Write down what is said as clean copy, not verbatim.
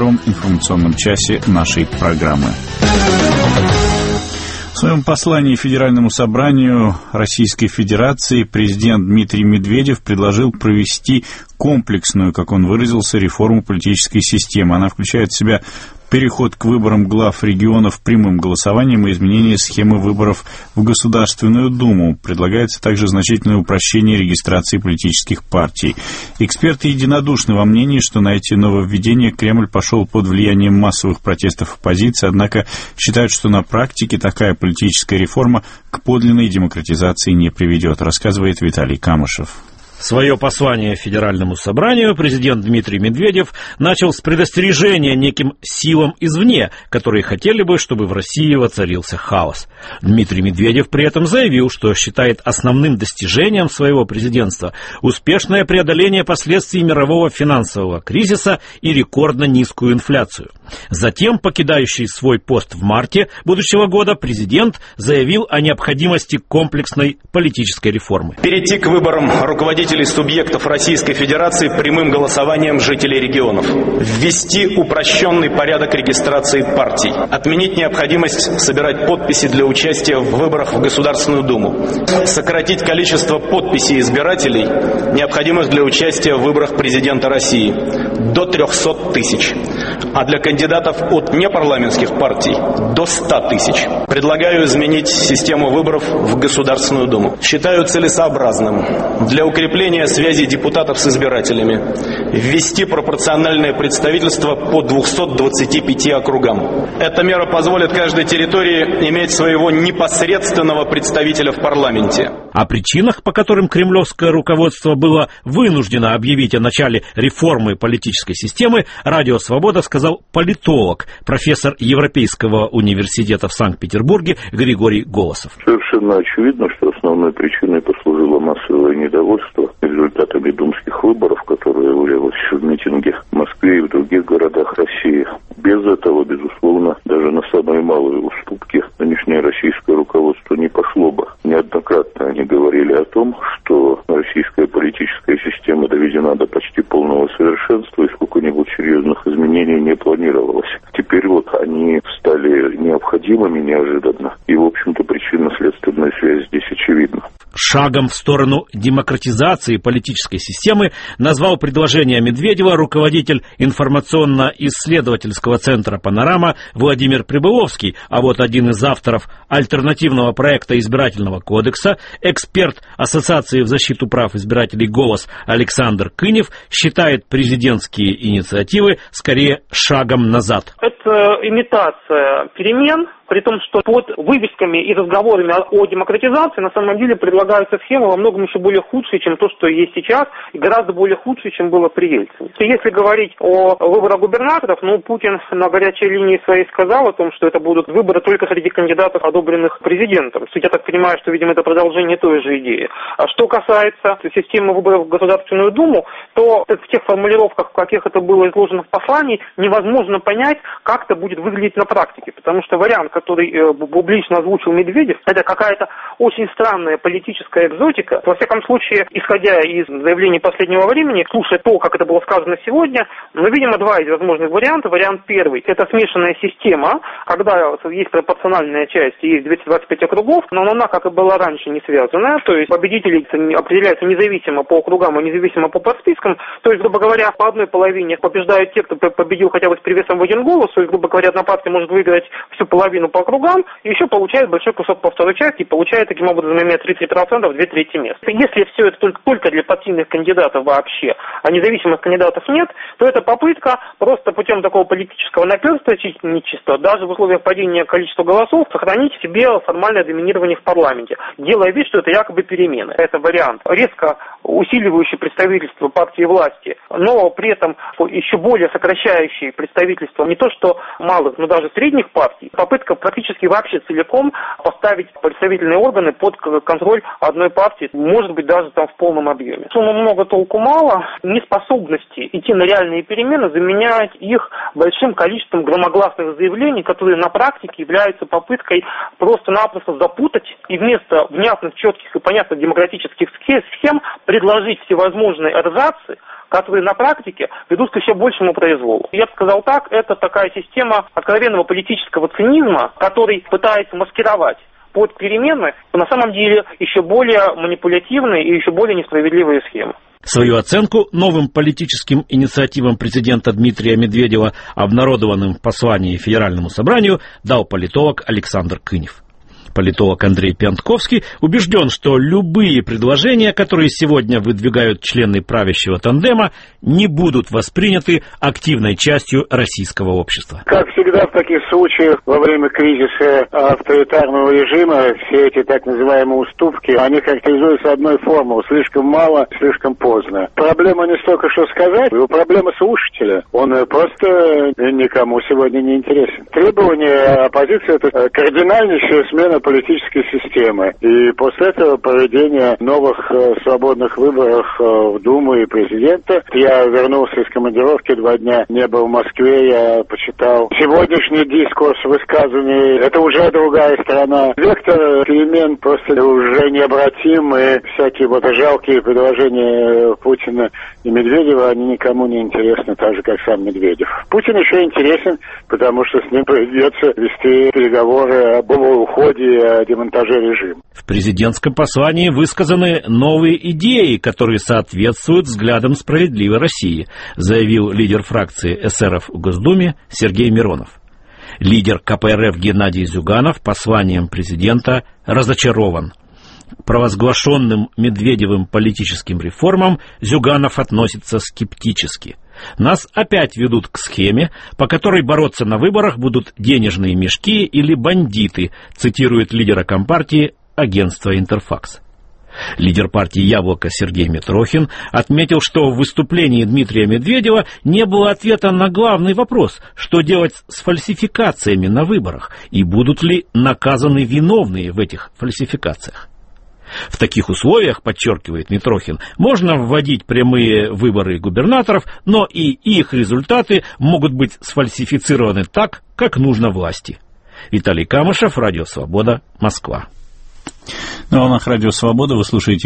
втором информационном часе нашей программы. В своем послании Федеральному собранию Российской Федерации президент Дмитрий Медведев предложил провести комплексную, как он выразился, реформу политической системы. Она включает в себя переход к выборам глав регионов прямым голосованием и изменение схемы выборов в Государственную Думу. Предлагается также значительное упрощение регистрации политических партий. Эксперты единодушны во мнении, что на эти нововведения Кремль пошел под влиянием массовых протестов оппозиции, однако считают, что на практике такая политическая реформа к подлинной демократизации не приведет, рассказывает Виталий Камышев. Свое послание Федеральному собранию президент Дмитрий Медведев начал с предостережения неким силам извне, которые хотели бы, чтобы в России воцарился хаос. Дмитрий Медведев при этом заявил, что считает основным достижением своего президентства успешное преодоление последствий мирового финансового кризиса и рекордно низкую инфляцию. Затем, покидающий свой пост в марте будущего года, президент заявил о необходимости комплексной политической реформы. Перейти к выборам руководителей субъектов Российской Федерации прямым голосованием жителей регионов. Ввести упрощенный порядок регистрации партий. Отменить необходимость собирать подписи для участия в выборах в Государственную Думу. Сократить количество подписей избирателей, необходимых для участия в выборах президента России, до 300 тысяч. А для кандидатов от непарламентских партий до 100 тысяч. Предлагаю изменить систему выборов в Государственную Думу. Считаю целесообразным для укрепления связи депутатов с избирателями ввести пропорциональное представительство по 225 округам. Эта мера позволит каждой территории иметь своего непосредственного представителя в парламенте. О причинах, по которым кремлевское руководство было вынуждено объявить о начале реформы политической системы, Радио Свобода сказал политолог, профессор Европейского университета в Санкт-Петербурге Григорий Голосов. Совершенно очевидно, что основной причиной послужило массовое недовольство результатами думских выборов, которые вылилось в митинги в Москве и в других городах России. Без этого, безусловно, даже на самые малые уступки нынешнее российское руководство не пошло бы. Неоднократно они говорили о том, что российская политическая система доведена до почти полного совершенства и сколько-нибудь серьезных изменений не планировалось. Теперь вот они стали необходимыми неожиданно, и, в общем-то, причинно-следственная связь здесь очевидна. Шагом в сторону демократизации политической системы назвал предложение Медведева руководитель информационно-исследовательского центра «Панорама» Владимир Прибыловский, а вот один из авторов альтернативного проекта избирательного кодекса, эксперт Ассоциации в защиту прав избирателей «Голос» Александр Кынев, считает президентские инициативы скорее шагом назад. Это имитация перемен, при том, что под вывесками и разговорами о демократизации на самом деле предлагаются схемы во многом еще более худшие, чем то, что есть сейчас, и гораздо более худшие, чем было при Ельцине. Если говорить о выборах губернаторов, Путин на горячей линии своей сказал о том, что это будут выборы только среди кандидатов, одобренных президентом. Я так понимаю, что, видимо, это продолжение той же идеи. А что касается системы выборов в Государственную Думу, то в тех формулировках, в каких это было изложено в послании, невозможно понять, как это будет выглядеть на практике, потому что вариант, который публично озвучил Медведев, это какая-то очень странная политическая экзотика. Во всяком случае, исходя из заявлений последнего времени, слушая то, как это было сказано сегодня, мы видим два из возможных вариантов. Вариант первый – это смешанная система, когда есть пропорциональная часть и есть 225 округов, но она, как и была раньше, не связанная, то есть победители определяются независимо по округам и независимо по подспискам, то есть, грубо говоря, по одной половине побеждают те, кто победил хотя бы с перевесом в один голос, то есть, грубо говоря, одна партия может выиграть всю половину по округам, и еще получает большой кусок по второй части, и получает таким образом, имея 30%, 2/3 мест. Если все это только для партийных кандидатов вообще, а независимых кандидатов нет, то это попытка просто путем такого политического наперстничества, даже в условиях падения количества голосов, сохранить себе формальное доминирование в парламенте, делая вид, что это якобы перемены. Это вариант, резко усиливающий представительство партии власти, но при этом еще более сокращающий представительство не то что малых, но даже средних партий. Попытка практически вообще целиком поставить представительные органы под контроль одной партии, может быть, даже там в полном объеме. Сумма много, толку мало. Неспособности идти на реальные перемены заменяет их большим количеством громогласных заявлений, которые на практике являются попыткой просто-напросто запутать и вместо внятных, четких и понятных демократических схем предложить всевозможные эрзацы, которые на практике ведут к еще большему произволу. Я бы сказал так, это такая система откровенного политического цинизма, который пытается маскировать под перемены на самом деле еще более манипулятивные и еще более несправедливые схемы. Свою оценку новым политическим инициативам президента Дмитрия Медведева, обнародованным в послании Федеральному собранию, дал политолог Александр Кынев. Политолог Андрей Пьянтковский убежден, что любые предложения, которые сегодня выдвигают члены правящего тандема, не будут восприняты активной частью российского общества. Как всегда в таких случаях, во время кризиса авторитарного режима, все эти так называемые уступки, они характеризуются одной формулой: слишком мало, слишком поздно. Проблема не столько, что сказать, его проблема слушателя. Он просто никому сегодня не интересен. Требование оппозиции — это кардинальнейшая смена политической системы. И после этого проведения новых свободных выборов в Думу и президента. Я вернулся из командировки, 2 дня не был в Москве, я почитал сегодняшний дискурс, высказывания. Это уже другая страна. Вектор перемен просто уже необратим, и всякие вот жалкие предложения Путина и Медведева, они никому не интересны, так же, как сам Медведев. Путин еще интересен, потому что с ним придется вести переговоры об его уходе и о демонтаже режима. В президентском послании высказаны новые идеи, которые соответствуют взглядам справедливой России, заявил лидер фракции эсеров в Госдуме Сергей Миронов. Лидер КПРФ Геннадий Зюганов посланием президента разочарован. К провозглашенным Медведевым политическим реформам Зюганов относится скептически. Нас опять ведут к схеме, по которой бороться на выборах будут денежные мешки или бандиты, цитирует лидера Компартии агентство «Интерфакс». Лидер партии «Яблоко» Сергей Митрохин отметил, что в выступлении Дмитрия Медведева не было ответа на главный вопрос, что делать с фальсификациями на выборах и будут ли наказаны виновные в этих фальсификациях. В таких условиях, подчеркивает Митрохин, можно вводить прямые выборы губернаторов, но и их результаты могут быть сфальсифицированы так, как нужно власти. Виталий Камышев, Радио Свобода, Москва. На волнах Радио Свобода вы слушаете